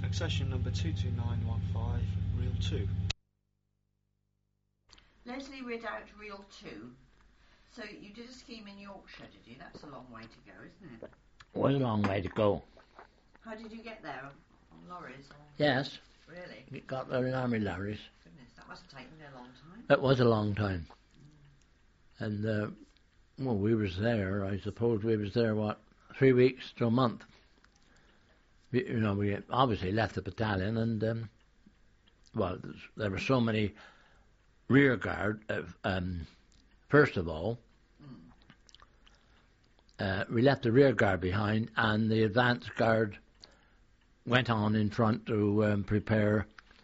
Accession number 22915, reel 2. Leslie read out reel 2. So you did a scheme in Yorkshire, did you? That's a long way to go, isn't it? Well, a long way to go. How did you get there? On lorries? Or... Yes. Really? We got there in army lorries. Goodness, that must have taken you a long time. It was a long time. And, well, we was there, I suppose we was there, 3 weeks to a month. We obviously left the battalion and, well, there were so many rear guard, first of all, we left the rear guard behind and the advance guard went on in front to prepare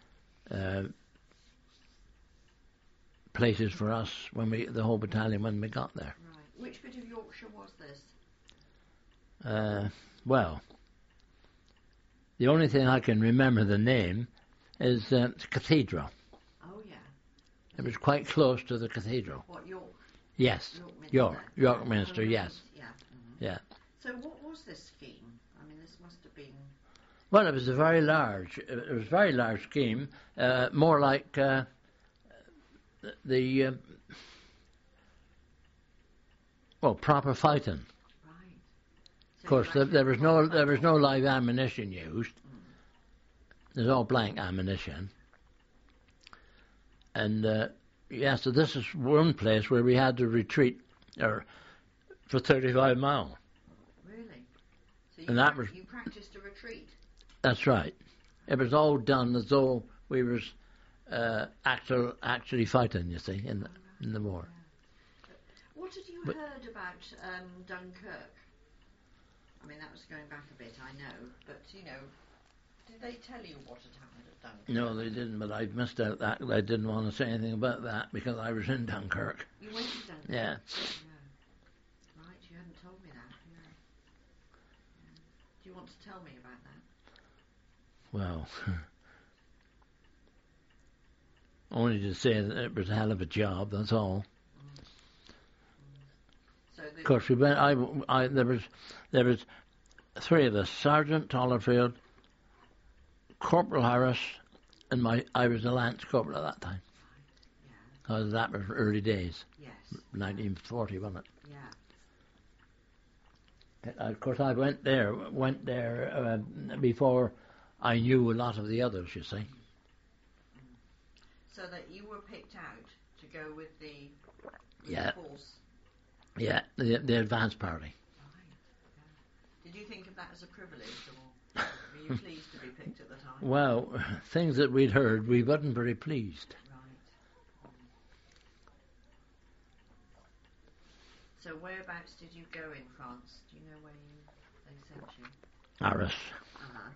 places for us the whole battalion when we got there. Right. Which bit of Yorkshire was this? Well, the only thing I can remember the name is Cathedral. Oh, yeah. It was quite close to the cathedral. What, York? Yes, York Minster, yes. Yeah. Mm-hmm. Yeah. So what was this scheme? I mean, this must have been... Well, it was a very large scheme, more like the proper fighting. Right. So of course, there was no live ammunition used. There's all blank ammunition. And so this is one place where we had to retreat for 35 miles. Really? So you practiced a retreat? That's right. It was all done as though we was actually fighting, you see, in the war. Yeah. What had you heard about Dunkirk? I mean, that was going back a bit, I know, but, did they tell you what had happened at Dunkirk? No, they didn't, but I missed out that. I didn't want to say anything about that because I was in Dunkirk. You went to Dunkirk? Yeah. Right, you hadn't told me that. Yeah. Do you want to tell me about that? Well, only to say that it was a hell of a job, that's all. So of course, we went. There was 3 of us: Sergeant Tollerfield, Corporal Harris, and I was a Lance Corporal at that time. Yeah. Because that was early days. Yes. 1940, wasn't it? Yeah. Of course, I went there before I knew a lot of the others, you see. So that you were picked out to go with the force. Yeah, the advance party. Right. Yeah. Did you think of that as a privilege, or were you pleased to be picked at the time? Well, things that we'd heard, we weren't very pleased. Right. So whereabouts did you go in France? Do you know where they sent you? Arras. Uh-huh.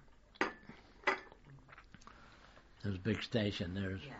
There's a big station there. Yeah.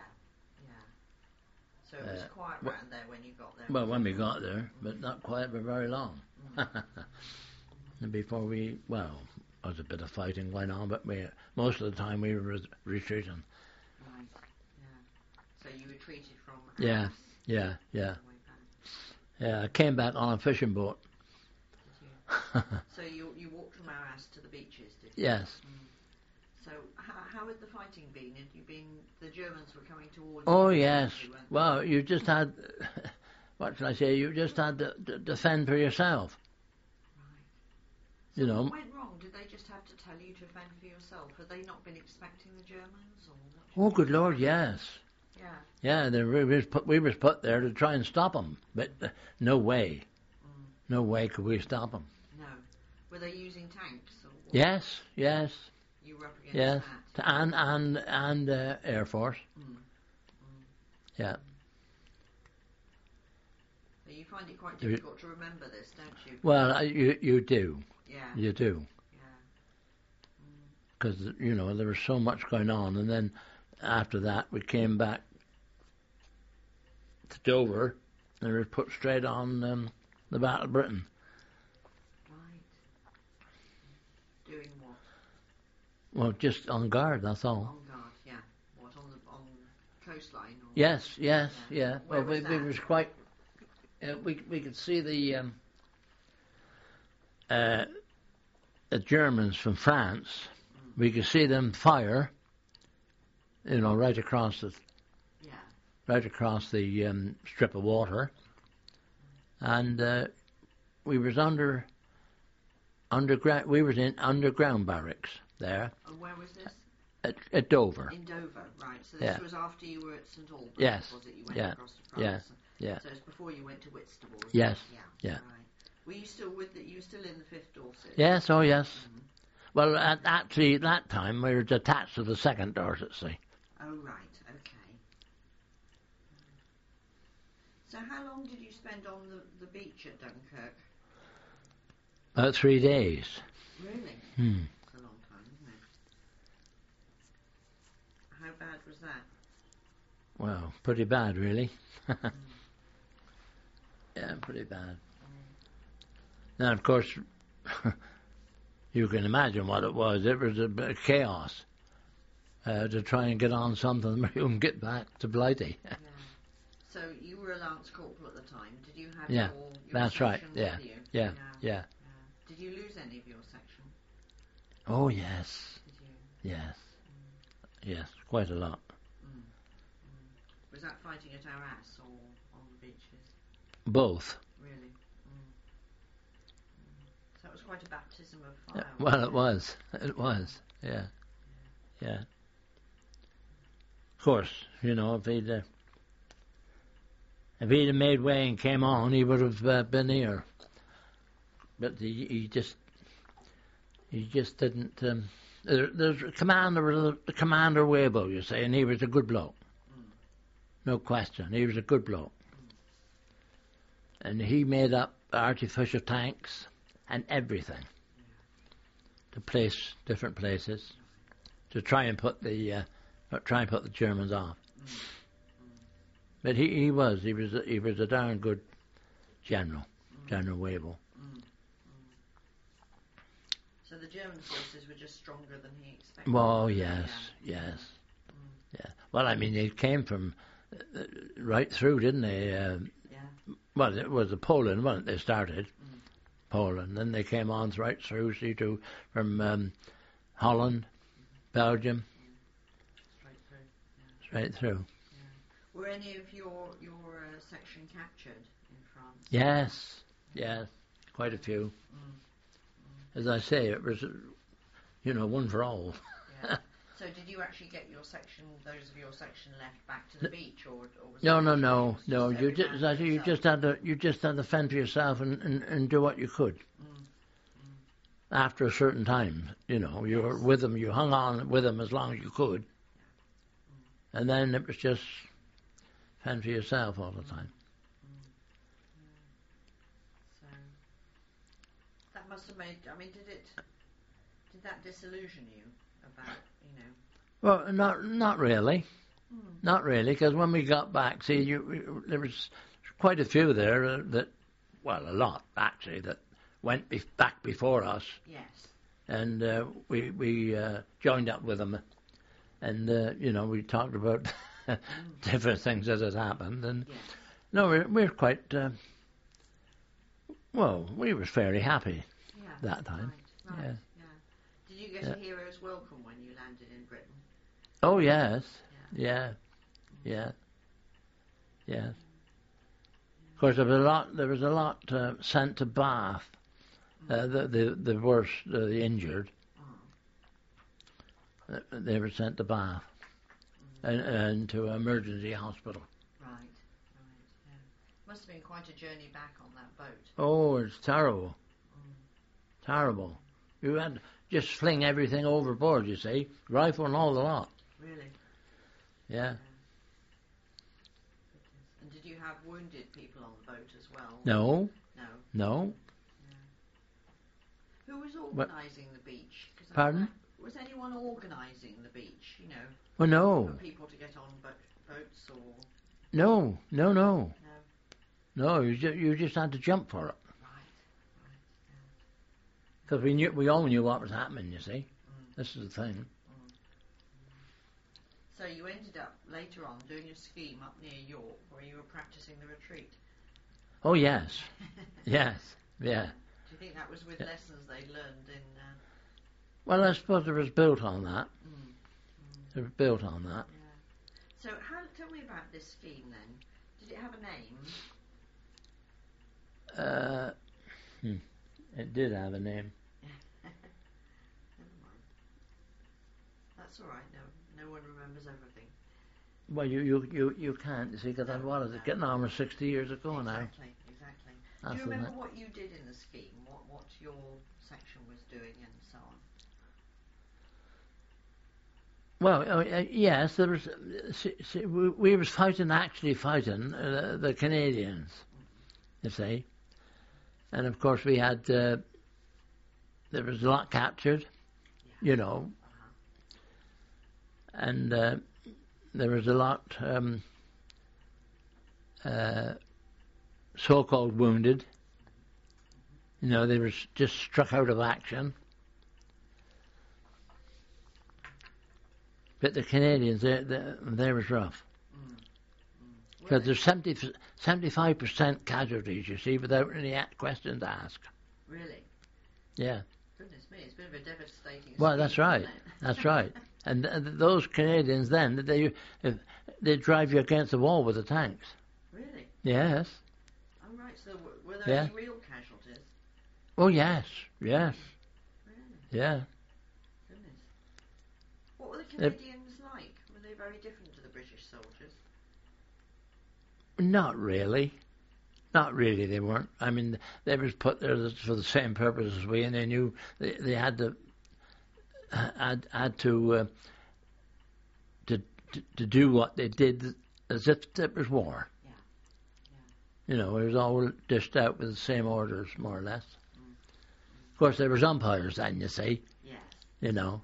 So it was quiet round there when you got there? Well, when we got there, but not quiet for very long. And before there was a bit of fighting going on, but most of the time we were retreating. Right, yeah. So you retreated from Arras? Yeah. Yeah, I came back on a fishing boat. Did you? So you walked from Arras to the beaches, did you? Yes. So how had the fighting been? Had you been... The Germans were coming towards you? Oh, yes. Well, you just had... What should I say? You just had to defend for yourself. Right. So what went wrong? Did they just have to tell you to fend for yourself? Had they not been expecting the Germans? Oh, good Lord, yes. Yeah. Yeah, we was put there to try and stop them, but no way. No way could we stop them. No. Were they using tanks? Or what? Yes. You were up against that? and Air Force. Yeah. So you find it quite difficult to remember this, don't you? Well, you do. Yeah. You do. Yeah. Because, there was so much going on, and then after that we came back to Dover, and we were put straight on the Battle of Britain. Right. Doing what? Well, just on guard, that's all. On guard, yeah. What, on the coastline? Or Yes. Well, was we was quite... we could see the Germans from France we could see them fire, right across the strip of water, and we was underground. We was in underground barracks there. And where was this? At Dover. In Dover, right. So this was after you were at St Albans, Yes. was it? You went across to France. Yeah. So it's before you went to Whitstable. Yes. Yeah. Right. Were you still you were still in the 5th Dorset? Yes. Oh, yes. Mm-hmm. Well, actually, at that time we were attached to the 2nd Dorset Sea. Oh, right. Okay. So how long did you spend on the beach at Dunkirk? About 3 days. Really? Hmm. That's a long time, isn't it? How bad was that? Well, pretty bad, really. Yeah, pretty bad. Now, of course, you can imagine what it was. It was a bit of chaos to try and get on something and get back to Blighty. Yeah. So you were a Lance Corporal at the time. Did you have Yeah, your that's section right. Yeah, with you? yeah. Did you lose any of your section? Oh, yes. Did you? Yes. Yes, quite a lot. Was that fighting at Arras or on the beaches? Both. Really? So it was quite a baptism of fire. Well, it was. It was. Yeah. Of course, if he'd made way and came on, he would have been here. But he just didn't. There's a commander, the Commander Weibo, you say, and he was a good bloke. No question, he was a good bloke. And he made up artificial tanks and everything to place different places to try and put the Germans off. But he was a darn good general, General Weibo. So the German forces were just stronger than he expected. Oh yes. Yeah. Well, I mean, they came from right through, didn't they? Well, it was Poland, wasn't it? They started Poland, then they came on right through. From Holland, Belgium, straight through. Were any of your section captured in France? Yes, quite a few. As I say, it was, one for all. Yeah. So did you actually get those of your section left back to the beach, or was No. You just had to fend for yourself and do what you could. After a certain time, you were with them. You hung on with them as long as you could, and then it was just fend for yourself all the time. So that must have made. I mean, did that disillusion you about? Well, not really. Not really, because when we got back, there was quite a few there a lot actually, that went back before us. Yes. And we joined up with them, and we talked about different things that had happened, and we're quite we were fairly happy that time. Right. Yeah. Did you get a hero's welcome when you landed in Britain? Oh yes, yeah. Of course, there was a lot sent to Bath. The worst, the injured. They were sent to Bath and to an emergency hospital. Right. Yeah. Must have been quite a journey back on that boat. Oh, it's terrible. Terrible. You had to just fling everything overboard, you see, rifle and all the lot. Really? Yeah. And did you have wounded people on the boat as well? No. Yeah. Who was organising the beach? Pardon? Was anyone organising the beach, Well, no. For people to get on boats or... No. No. No, you just had to jump for it. Because we all knew what was happening, you see. This is the thing. So you ended up later on doing a scheme up near York where you were practising the retreat. Oh yes, yes, yeah. Do you think that was with lessons they learned Well, I suppose it was built on that. Mm. It was built on that. Yeah. So, tell me about this scheme then. Did it have a name? It did have a name. Never mind. That's all right. No one remembers everything. Well, you can't, you see, because what is it, getting on with 60 years ago now. Exactly. That's Do you remember it. what you did in the scheme? What your section was doing and so on? Well, yes, there was. We was fighting the Canadians, you see, and of course we had. There was a lot captured, you know, and there was a lot so-called wounded. You know, they were just struck out of action. But the Canadians, they was rough. Because there's 75% casualties, you see, without any questions asked. Really? Yeah. Goodness me, it's a bit of a devastating. Well, that's right. That's right. And those Canadians then, they drive you against the wall with the tanks. Really? Yes. Oh, right. So were there any real casualties? Oh, yes. Yes. Really? Yeah. Goodness. What were the Canadians like? Were they very different to the British soldiers? Not really. Not really, they weren't. I mean, they was put there for the same purpose as we, and they knew they had to do what they did as if it was war. Yeah. You know, it was all dished out with the same orders, more or less. Of course, there was umpires then, you see. Yes. You know.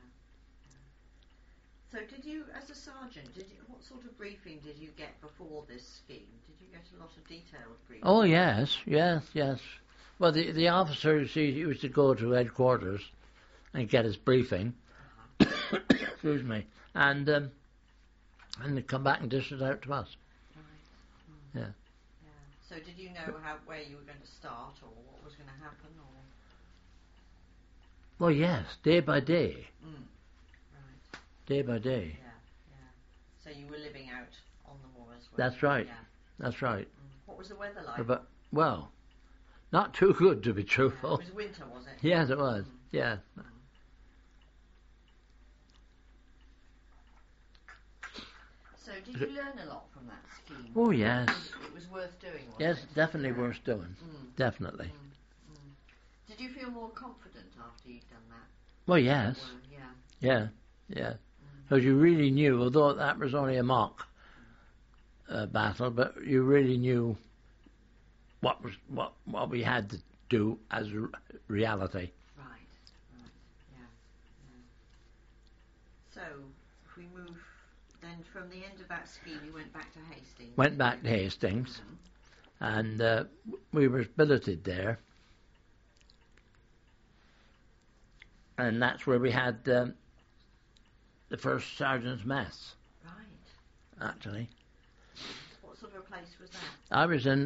So, did you, as a sergeant, what sort of briefing did you get before this scheme? Did you get a lot of detailed briefing? Oh yes. Well, the officer, he used to go to headquarters and get his briefing. Excuse me, and they come back and dish it out to us. Right. Yeah. So, did you know where you were going to start, or what was going to happen, or? Well, yes, day by day. Right. Day by day. Yeah. So you were living out on the moors. That's right. Yeah. That's right. What was the weather like? But, well, not too good, to be truthful. It was winter, was it? Yes, it was. Yeah. So did you learn a lot from that scheme? Oh, yes. It was worth doing, wasn't Yes, it? definitely worth doing. Definitely. Did you feel more confident after you'd done that? Well, yes. Yeah. Because you really knew, although that was only a mock battle, but you really knew what we had to do as reality. Right. Yeah. So, if we move then from the end of that scheme, you went back to Hastings. Went back to Hastings, and we were billeted there, and that's where we had the first sergeant's mess. Right. Actually. What sort of a place was that? I was in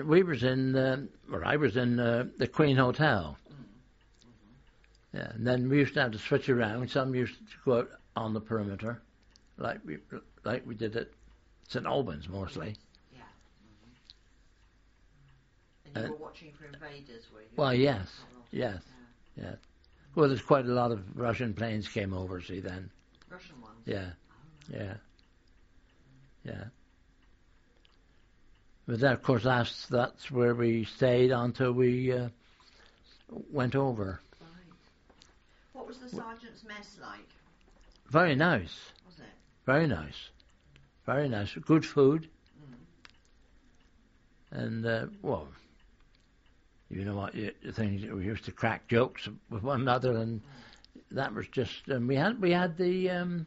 the Queen Hotel. Yeah, and then we used to have to switch around. Some used to go out on the perimeter, like we did at St Albans mostly. Yeah. And you were watching for invaders, were you? Well, yes. Well, there's quite a lot of Russian planes came over. See then. Russian ones. Yeah. But then, of course, that's where we stayed until we went over. Right. What was the sergeant's mess like? Very nice. Was it? Very nice. Very nice. Good food. And, well, you know what, things we used to crack jokes with one another, and that was just. And we had the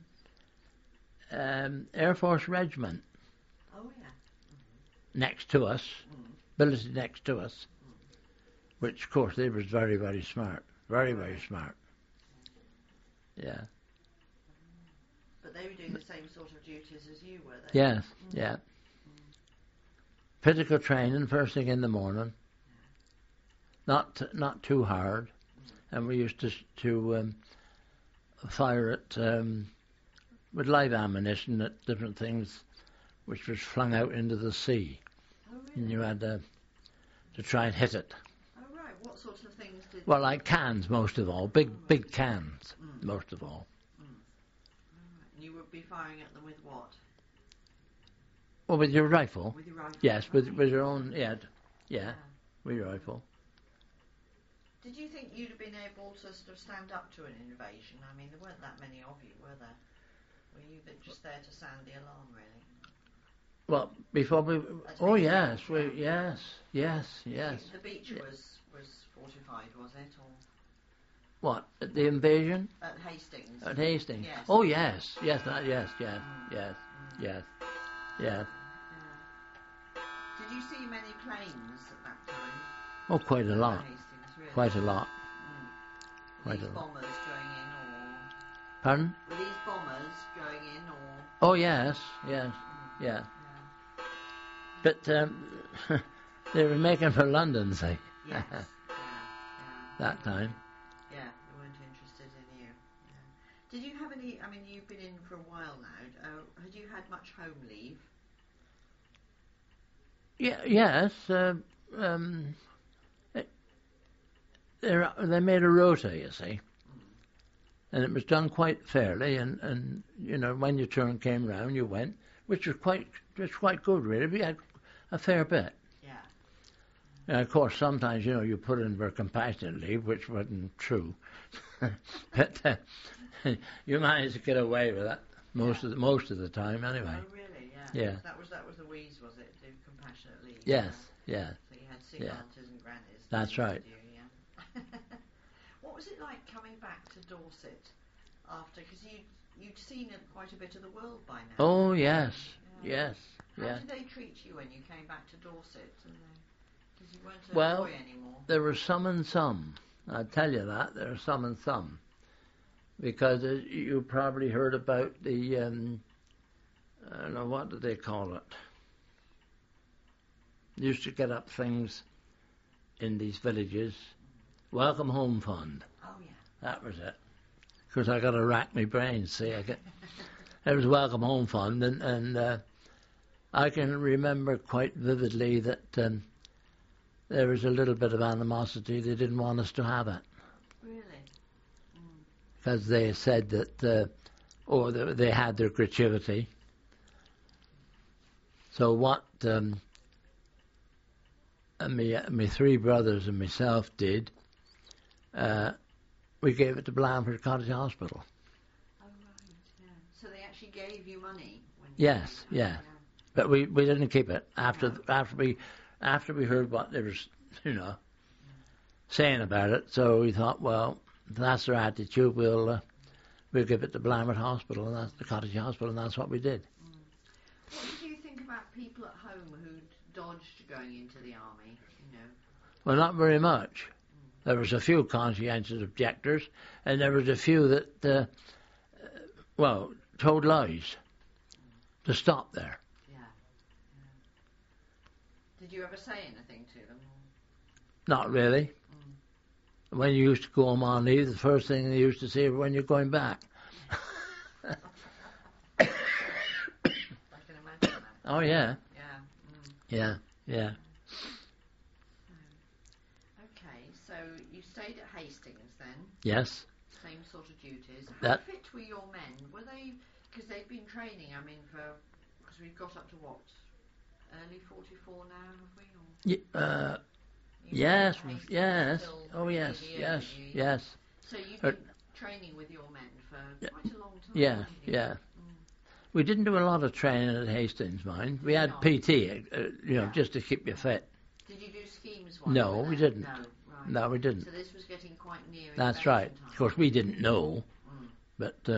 Air Force Regiment. Oh yeah. Next to us, billeted next to us, which of course they was very, very smart, very, very smart. Yeah. But they were doing the same sort of duties as you were. Then. Yes. Yeah. Physical training first thing in the morning. Not too hard, and we used to fire at with live ammunition at different things, which was flung out into the sea, Oh, and really? you had to try and hit it. Oh, right. What sorts of things did... Well, like cans, most of all, big cans, most of all. Right. And you would be firing at them with what? Well, with your rifle. With your rifle? Yes, with Right. your own, yeah, with your rifle. Did you think you'd have been able to sort of stand up to an invasion? I mean, there weren't that many of you, were there? Were you just there to sound the alarm, really? Well, before we, That's oh big, yes, yeah. yes. The beach Yeah. was fortified, was it, or What, at the invasion? at Hastings? At Hastings? Yes. Oh yes, yes, Yeah. yeah. Did you see many planes at that time? Oh, quite a At lot, Hastings, really? quite a lot. Were Quite these a lot. bombers going in, or Pardon? were these bombers going in, or? Oh yes, yeah. Yeah. But they were making for London, say, Yes. that time. Yeah, they weren't interested in you. Yeah. Did you have any? I mean, you've been in for a while now. Had you had much home leave? Yeah, yes. They made a rota, you see, and it was done quite fairly. And you know, when your turn came round, you went, which was quite good, really. We had a fair bit. Yeah. And of course, sometimes you put in for compassionate leave, which wasn't true, but you managed to get away with that most of the time, anyway. Oh, really? Yeah. Yeah. That was the wheeze, was it? The compassionate leave. Yes, yeah. So you had sick Yeah. aunties and grannies. That's didn't right. you? Yeah. What was it like coming back to Dorset after? Because you'd seen quite a bit of the world by now. Oh yes, Yeah. yes, How yeah. did they treat you when you came back to Dorset? Because you weren't a Well, boy anymore. there were some and some. I'll tell you that there are some and some, because you probably heard about the I don't know, what do they call it? They used to get up things in these villages. Welcome Home Fund. Oh yeah. That was it. Because I got to rack my brains. See, it was Welcome Home Fund, and I can remember quite vividly that there was a little bit of animosity. They didn't want us to have it Really? because they said that, they had their gratuity. So what my three brothers and myself did, we gave it to Blandford Cottage Hospital. Oh right. Yeah. So they actually gave you money when Yes, you yeah. But we didn't keep it after we heard what they were saying about it. So we thought, well, if that's their attitude, we'll give it to Blandford Hospital, and that's the Cottage Hospital, and that's what we did. What did you think about people at home who'd dodged going into the army? Well, not very much. There was a few conscientious objectors, and there was a few that, told lies to stop there. Yeah. Did you ever say anything to them? Not really. When you used to go home on leave, the first thing they used to say was when you're going back. I can imagine that. Oh, yeah. Yeah. Yeah. Okay, so you stayed at Hastings then, Yes. same sort of duties. How That- fit were your men? Were they, because they've been training, because we've got up to what, early 44 now, have we? Or you were Yes, at Hastings yes. until Oh, yes, the early yes, years. yes. So you've Uh, been training with your men for quite a long time. Yeah, haven't you? yeah. We didn't do a lot of training at Hastings, mind. We had No. PT, Yeah. just to keep you fit. Did you do schemes while No, you were we there? didn't. No, right. No, we didn't. So this was getting quite near That's invasion right. time. Of course, we didn't know, Mm. but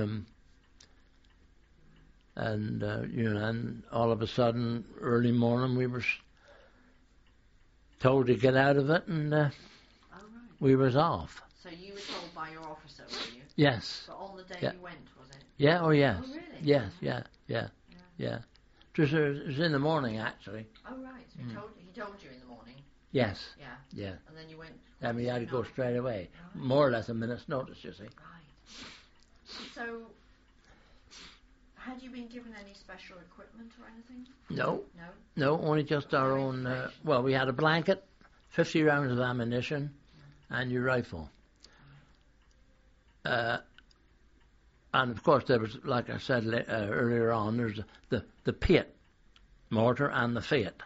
and all of a sudden, early morning, we were told to get out of it, and Oh, right. we was off. So you were told by your officer, were you? Yes. But on the day Yeah. you went, was it? Yeah. Oh, yes. Oh, really? Yes. Yeah. It was in the morning, actually. Oh, right. So he told you in the morning. Yes. Yeah. Yeah. And then you went. And we had to go Right. straight away. Right. More or less a minute's notice, you see. Right. So, had you been given any special equipment or anything? No, No? no, only just our Only own. information. Well, we had a blanket, 50 rounds of ammunition, and your rifle. And of course, there was, like I said earlier on, there's the Piat mortar and the Fiat.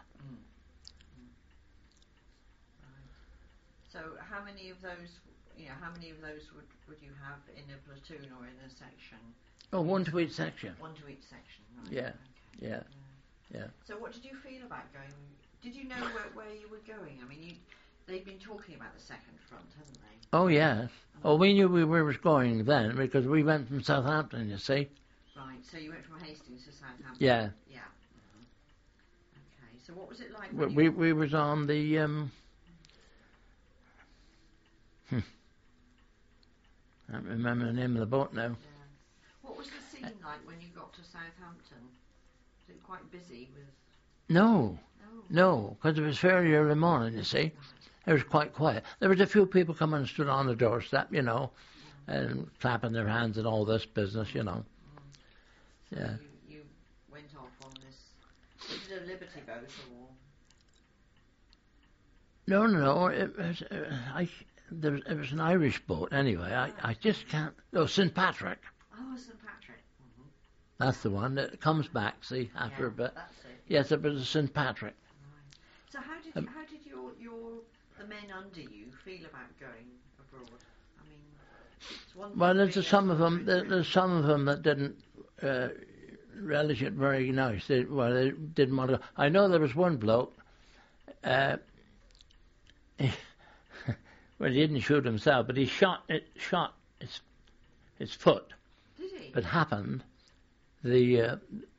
So how many of those, how many of those would you have in a platoon or in a section? Oh, one to each section. One to each section, right. Yeah, Okay. yeah. So what did you feel about going? Did you know where you were going? I mean, they've been talking about the second front, haven't they? Oh, yes. Oh, we knew we were going then because we went from Southampton, you see. Right, so you went from Hastings to Southampton? Yeah. Yeah. Okay, so what was it like? We was on the... I can't remember the name of the boat now. Yeah. What was the scene like when you got to Southampton? Was it quite busy with... No, because it was fairly early morning, you see. It was quite quiet. There was a few people coming and stood on the doorstep, and clapping their hands and all this business, So Yeah. You went off on this... Was it a Liberty boat or... No. It was it was an Irish boat anyway. I just can't. No, St. Patrick. Oh, St. Patrick. That's the one that comes back. See after a bit. That's it. Yes, it was a St. Patrick. Right. So how did the men under you feel about going abroad? I mean, it's one thing Well, being there's some of them. soldier. There's some of them that didn't relish it very nice. They didn't want to. I know there was one bloke. Well, he didn't shoot himself, but he shot his foot. Did he? It happened. The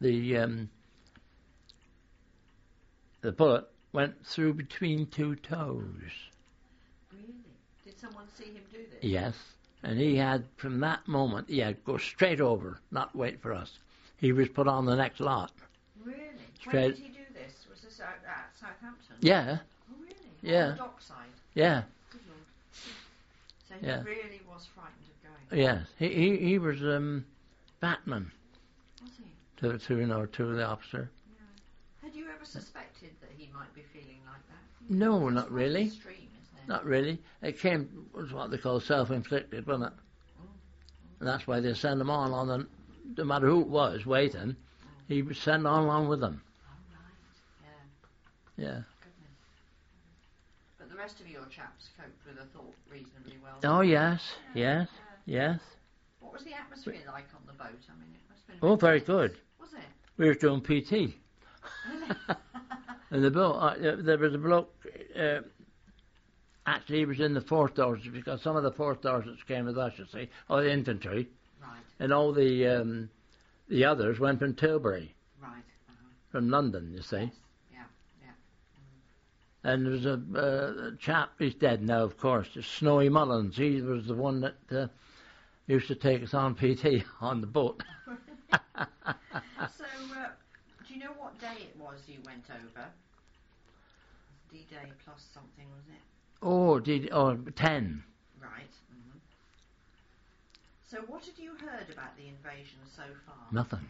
bullet went through between two toes. Really? Did someone see him do this? Yes, and he had from that moment go straight over, not wait for us. He was put on the next lot. Really? Straight. When did he do this? Was this at Southampton? Yeah, Oh, really? Yeah. On the dockside? yeah, Good Lord. So he Yeah. really was frightened of going. yes. He was Batman Was he? to the officer. Had you ever suspected that he might be feeling like that? No, It's not quite really. extreme, isn't it? Not really. It was what they call self-inflicted, wasn't it? And that's why they send them on no matter who it was waiting, he was sent on with them. Oh, right. Yeah. Yeah. Goodness. But the rest of your chaps coped with the thought reasonably well. Oh, yes, Yeah. yes. What was the atmosphere like on the boat? I mean, it must have been... Oh, very good. Was it? We were doing PT. Really? And the boat, there was a bloke, actually he was in the 4th Dorset because some of the 4th Dorsets came with us, you see, or the infantry, Right, and all the others went from Tilbury, right. from London, you see. Yes. Yeah, yeah. And there was a chap, he's dead now, of course, Snowy Mullins. He was the one that used to take us on PT on the boat. So, do you know what day it was you went over? D-Day plus something, was it? 10. Right. So what had you heard about the invasion so far? Nothing.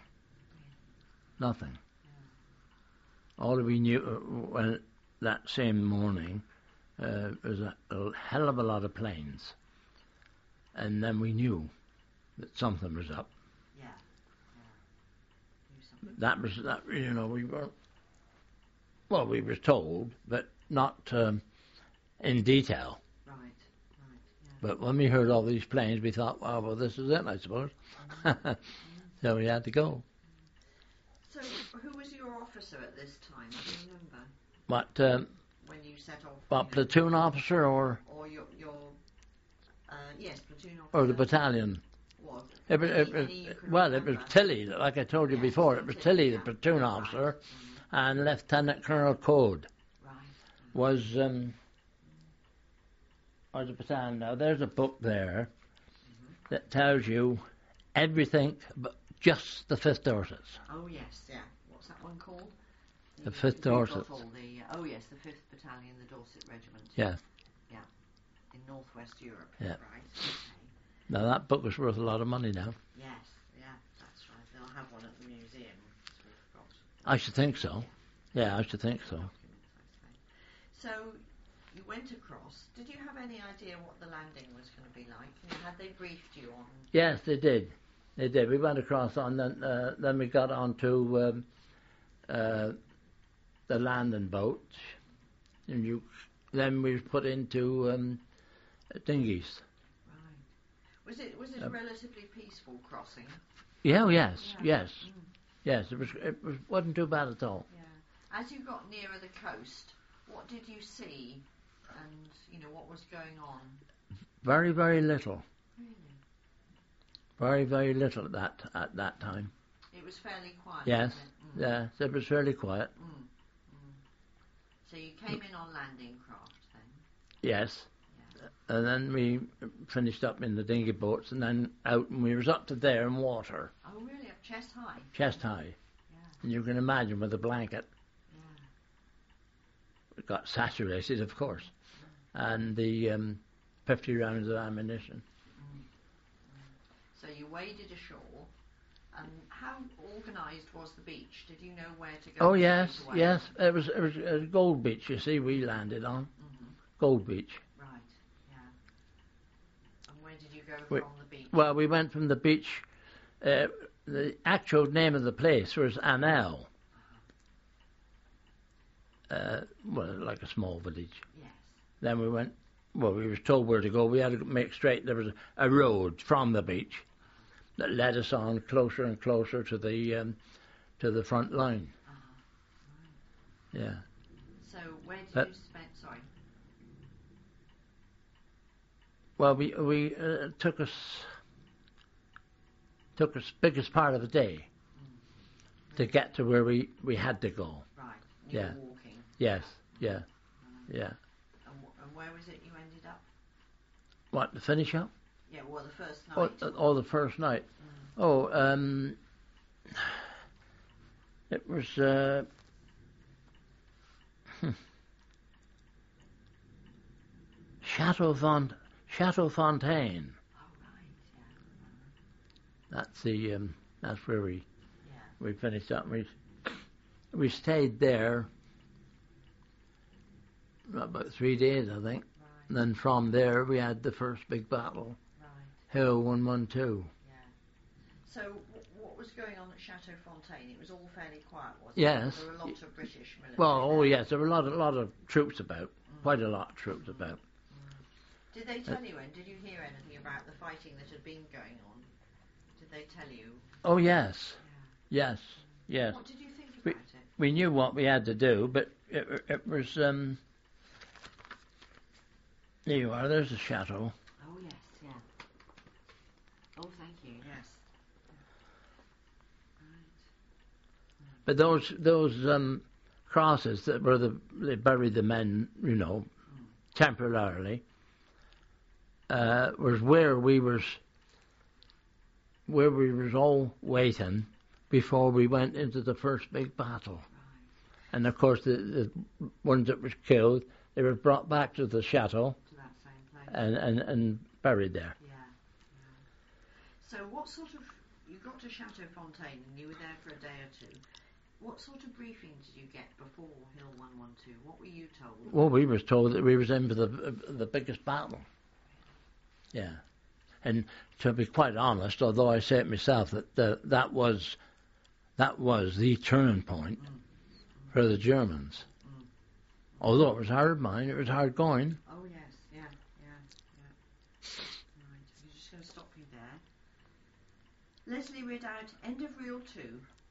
All we knew when that same morning was a hell of a lot of planes, and then we knew that something was up. Yeah. Knew something. That was we were. Well, we were told, but not in detail. Right. But when we heard all these planes, we thought, well, this is it, I suppose. So we had to go. So, who was your officer at this time? Do you remember What? when you set off? What platoon officer or Or yes, platoon officer. the battalion? Was It was, any you can well, it was remember? Tilly, like I told you Yes, before. It was Tilly, the yeah. platoon Right. officer, and Lieutenant Colonel Code Right. was or the battalion. Now, there's a book there that tells you everything but just the 5th Dorsets. Oh yes, yeah. What's that one called? The 5th Dorsets. Oh yes, the 5th Battalion, the Dorset Regiment. Yeah. In Northwest Europe. Yeah. Right. Okay. Now that book was worth a lot of money now. Yes, yeah, that's right. They'll have one at the museum. So we've got I should think so. Yeah, I should think so. documents, I suppose. So you went across. Did you have any idea what the landing was going to be like? Had they briefed you on? Yes, they did. They did. We went across on, then we got onto the landing boat, and then we was put into dinghies. Right. Was it a relatively peaceful crossing? Yeah, oh, yes, Yeah. yes, yes. It wasn't too bad at all. Yeah. As you got nearer the coast, what did you see, and what was going on? Very, very little. Really? Very, very little at that time. It was fairly quiet. Yes, Wasn't it? yes, it was fairly quiet. So you came in on landing craft then? Yes, Yeah. and then we finished up in the dinghy boats, and then out, and we was up to there in water, Oh really? Up chest high? chest high. Yeah. And you can imagine with a blanket, Yeah. it got saturated, of course, and the 50 rounds of ammunition. So you waded ashore, and how organised was the beach? Did you know where to go? Oh straight yes, away? yes. It was Gold Beach. You see, we landed on Gold Beach. Right. Yeah. And where did you go We- from the beach? Well, we went from the beach. The actual name of the place was Anel. Well, like a small village. Yes. Then we went. Well, we was told where to go. We had to make straight. There was a road from the beach that led us on closer and closer to the front line. Right. Yeah. So where did But- you spend? Sorry. Well, we took us biggest part of the day to get to where we had to go. Right. You Yeah. were walking. Yes. Yeah. Yeah. And where was it you ended up? What, to finish up? Yeah. Well, the first night. The first night. Oh, it was Chateau Fontaine. Oh right. Yeah. That's where we Yeah. finished up. We stayed there about 3 days, I think. Right. And then from there we had the first big battle, Right. Hill 112. Yeah. So what was going on at Chateau Fontaine? It was all fairly quiet, wasn't Yes. it? There were a lot of British military. Well, oh there. yes, there were a lot of troops about, quite a lot of troops about. Did they tell you, and did you hear anything about the fighting that had been going on? Did they tell you? Oh yes, yes, yes. What did you think We- about it? We knew what we had to do, but it was. There you are. There's the chateau. Oh yes, yeah. Oh, thank you. Yes. Right. But those crosses that were they buried the men, temporarily. Was where we was all waiting before we went into the first big battle. And of course, the ones that was killed, they were brought back to the chateau To that same place. and buried there. Yeah. So what sort of... You got to Chateau Fontaine and you were there for a day or two. What sort of briefing did you get before Hill 112? What were you told? Well, we was told that we was in for the biggest battle. Yeah. And to be quite honest, although I say it myself, that was the turning point for the Germans. Although it was hard mind, it was hard going. Oh yes, yeah. Right, I'm just going to stop you there. Leslie Ridout, end of reel 2.